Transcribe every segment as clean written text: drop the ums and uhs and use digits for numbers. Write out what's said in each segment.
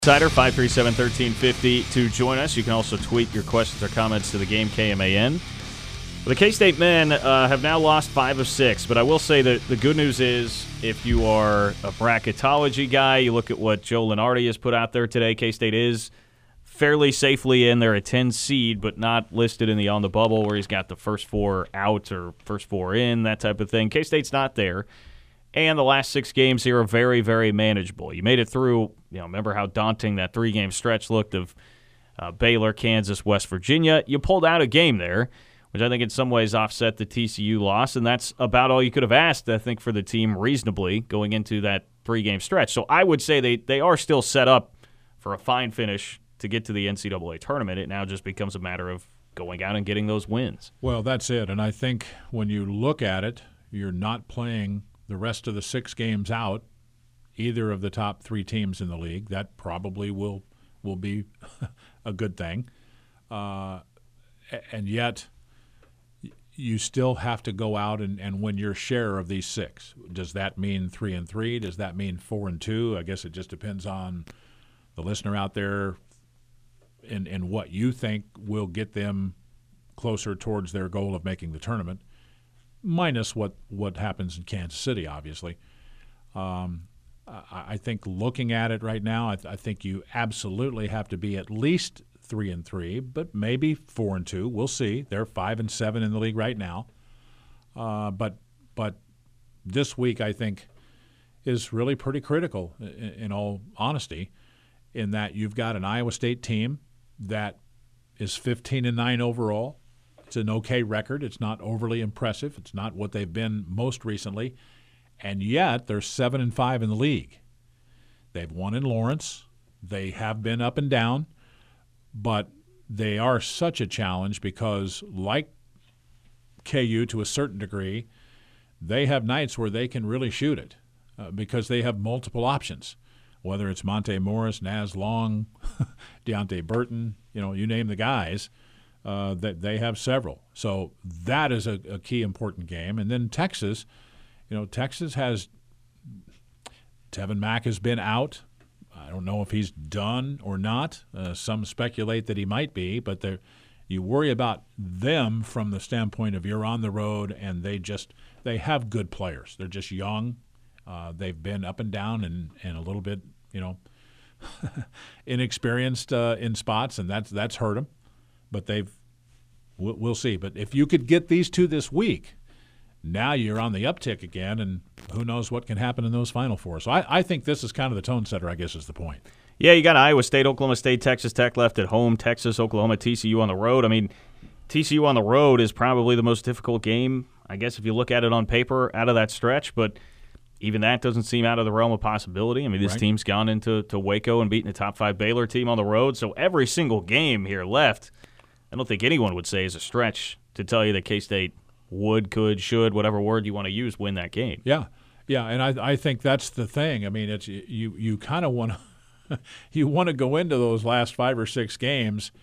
Insider 537-1350 to join us. You can also tweet your questions or comments to the game KMAN. The K-State men have now lost 5 of 6, but I will say that the good news is if you are a bracketology guy, you look at what Joe Lunardi has put out there today. K-State is fairly safely in there, a 10 seed, but not listed in the on the bubble where he's got the first 4 out or first 4 in, that type of thing. K-State's not there. And the last 6 games here are very, very manageable. You made it through, remember how daunting that 3-game stretch looked of Baylor, Kansas, West Virginia. You pulled out a game there, which I think in some ways offset the TCU loss, and that's about all you could have asked, I think, for the team reasonably going into that 3-game stretch. So I would say they are still set up for a fine finish to get to the NCAA tournament. It now just becomes a matter of going out and getting those wins. Well, that's it. And I think when you look at it, you're not playing the rest of the 6 games out, either of the top 3 teams in the league. That probably will be a good thing. And yet you still have to go out and win your share of these 6. Does that mean 3-3? Does that mean 4-2? I guess it just depends on the listener out there and what you think will get them closer towards their goal of making the tournament. Minus what happens in Kansas City, obviously. I think looking at it right now, I think you absolutely have to be at least 3-3, but maybe 4-2. We'll see. They're 5-7 in the league right now. But this week, I think, is really pretty critical, in all honesty, in that you've got an Iowa State team that is 15-9 overall. It's an okay record. It's not overly impressive. It's not what they've been most recently. And yet they're 7-5 in the league. They've won in Lawrence. They have been up and down. But they are such a challenge because, like KU to a certain degree, they have nights where they can really shoot it because they have multiple options, whether it's Monte Morris, Naz Long, Deontay Burton, you name the guys. That they have several. So that is a key important game. And then Texas, Texas has Tevin Mack has been out. I don't know if he's done or not. Some speculate that he might be, but you worry about them from the standpoint of you're on the road and they have good players. They're just young. They've been up and down and a little bit, inexperienced in spots, and that's hurt them. But we'll see. But if you could get these 2 this week, now you're on the uptick again, and who knows what can happen in those Final Four. So I think this is kind of the tone setter, I guess, is the point. Yeah, you got Iowa State, Oklahoma State, Texas Tech left at home, Texas, Oklahoma, TCU on the road. I mean, TCU on the road is probably the most difficult game, I guess, if you look at it on paper out of that stretch. But even that doesn't seem out of the realm of possibility. I mean, this team's gone into Waco and beaten a top 5 Baylor team on the road. So every single game here left, I don't think anyone would say is a stretch to tell you that K-State would, could, should, whatever word you want to use, win that game. Yeah, and I think that's the thing. I mean, it's you kind of want to you want to go into those last 5 or 6 games,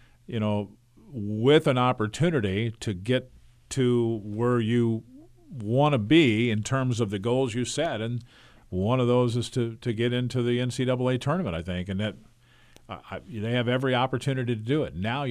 with an opportunity to get to where you want to be in terms of the goals you set, and one of those is to get into the NCAA tournament, I think, and that they have every opportunity to do it. Now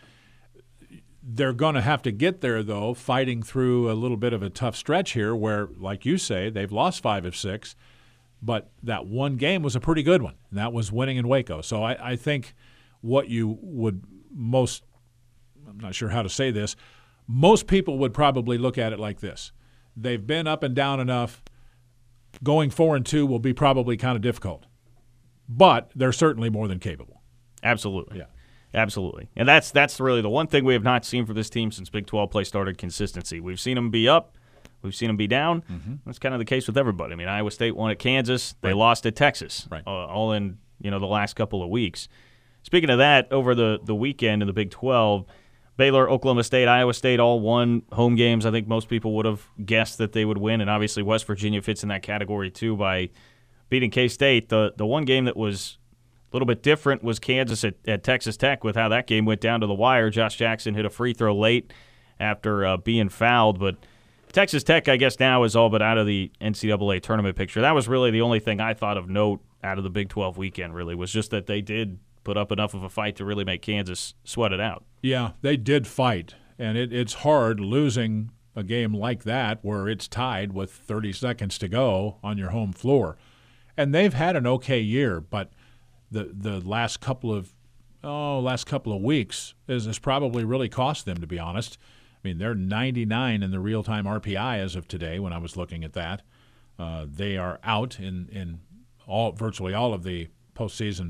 they're going to have to get there, though, fighting through a little bit of a tough stretch here where, like you say, they've lost 5 of 6, but that one game was a pretty good one, and that was winning in Waco. So I think what you would most – I'm not sure how to say this – most people would probably look at it like this. They've been up and down enough. Going 4-2 will be probably kind of difficult. But they're certainly more than capable. Absolutely. Yeah. Absolutely. And that's really the one thing we have not seen for this team since Big 12 play started, consistency. We've seen them be up. We've seen them be down. Mm-hmm. That's kind of the case with everybody. I mean, Iowa State won at Kansas. They lost at Texas, all in the last couple of weeks. Speaking of that, over the weekend in the Big 12, Baylor, Oklahoma State, Iowa State all won home games. I think most people would have guessed that they would win, and obviously West Virginia fits in that category too by beating K-State. The one game that was a little bit different was Kansas at Texas Tech with how that game went down to the wire. Josh Jackson hit a free throw late after being fouled, but Texas Tech, I guess, now is all but out of the NCAA tournament picture. That was really the only thing I thought of note out of the Big 12 weekend, really, was just that they did put up enough of a fight to really make Kansas sweat it out. Yeah, they did fight, and it's hard losing a game like that where it's tied with 30 seconds to go on your home floor. And they've had an okay year, but the last couple of weeks has probably really cost them, to be honest. I mean, they're 99 in the real-time RPI as of today when I was looking at that. They are out in virtually all of the postseason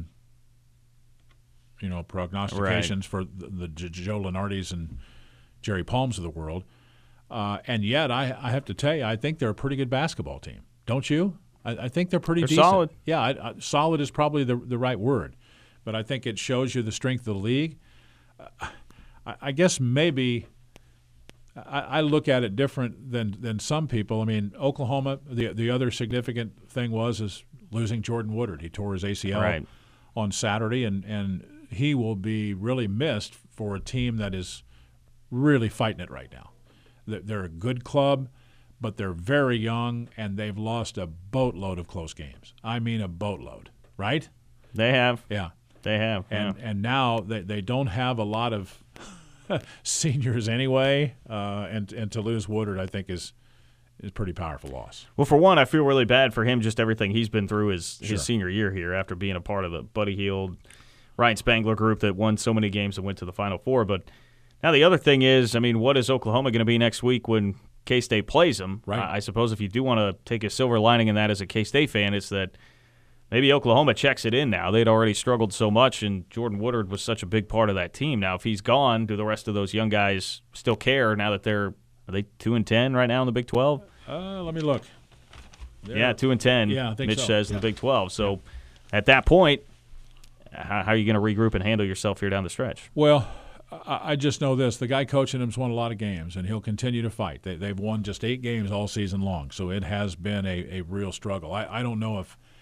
prognostications for the Joe Lunardis and Jerry Palms of the world. And yet, I have to tell you, I think they're a pretty good basketball team. Don't you? I think they're pretty decent. Solid. Yeah, solid is probably the right word. But I think it shows you the strength of the league. I guess maybe I look at it different than some people. I mean, Oklahoma, the other significant thing is losing Jordan Woodard. He tore his ACL on Saturday, and he will be really missed for a team that is really fighting it right now. They're a good club, but they're very young, and they've lost a boatload of close games. I mean a boatload, right? They have. Yeah. They have. And now they don't have a lot of seniors anyway, and to lose Woodard, I think, is a pretty powerful loss. Well, for one, I feel really bad for him, just everything he's been through his senior year here after being a part of the Buddy Hield, Ryan Spangler group that won so many games and went to the Final Four. But now the other thing is, I mean, what is Oklahoma going to be next week when K-State plays them? Right. I suppose if you do want to take a silver lining in that as a K-State fan, it's that maybe Oklahoma checks it in now. They'd already struggled so much, and Jordan Woodard was such a big part of that team. Now, if he's gone, do the rest of those young guys still care now that are they 2-10 right now in the Big 12? Let me look. Yeah, 2-10. Yeah, I think Mitch so. says in the Big 12. So at that point, how are you going to regroup and handle yourself here down the stretch? Well, I just know this. The guy coaching him's won a lot of games, and he'll continue to fight. They've won just 8 games all season long, so it has been a real struggle. I don't know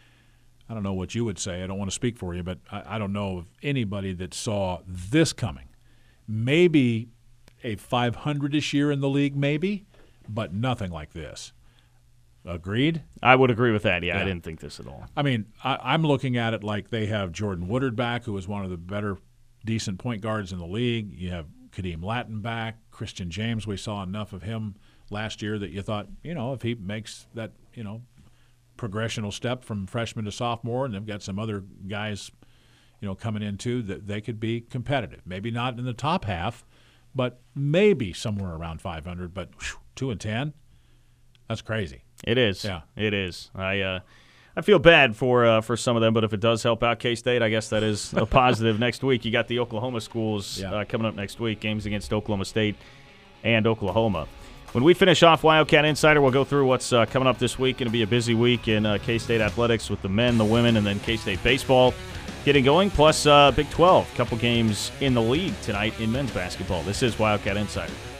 what you would say. I don't want to speak for you, but I don't know of anybody that saw this coming. Maybe a 500-ish year in the league, maybe, but nothing like this. Agreed? I would agree with that. Yeah, I didn't think this at all. I mean, I'm looking at it like they have Jordan Woodard back, who is one of the better, decent point guards in the league. You have Kadeem Latin back. Christian James, we saw enough of him last year that you thought, if he makes that, progressional step from freshman to sophomore, and they've got some other guys, coming in too, that they could be competitive. Maybe not in the top half, but maybe somewhere around 500. But 2-10, that's crazy. It is. Yeah, it is. I feel bad for some of them, but if it does help out K-State, I guess that is a positive. Next week, you got the Oklahoma schools coming up next week, games against Oklahoma State and Oklahoma. When we finish off Wildcat Insider, we'll go through what's coming up this week. Going to be a busy week in K-State athletics with the men, the women, and then K-State baseball getting going, plus Big 12. A couple games in the league tonight in men's basketball. This is Wildcat Insider.